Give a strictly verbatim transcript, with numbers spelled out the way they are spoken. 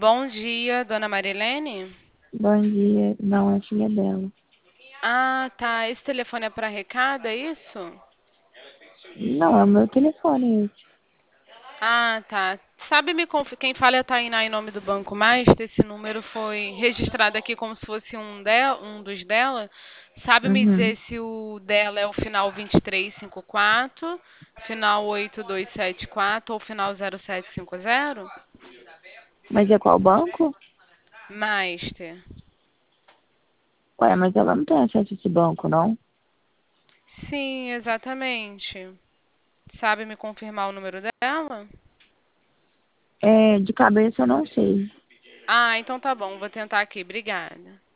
Bom dia, dona Marilene. Bom dia. Não, é filha dela. Ah, tá. Esse telefone é para recado, é isso? Não, é o meu telefone esse. Ah, tá. Sabe me conf... quem fala é a Tainá em nome do Banco Master. Esse número foi registrado aqui como se fosse um, de... um dos dela. Sabe me dizer Uhum. se o dela é o final vinte e três cinquenta e quatro, final oito dois sete quatro ou final zero sete cinco zero? Mas é qual banco? Master. Ué, mas ela não tem acesso a esse banco, não? Sim, exatamente. Sabe me confirmar o número dela? É, de cabeça eu não sei. Ah, então tá bom, vou tentar aqui. Obrigada.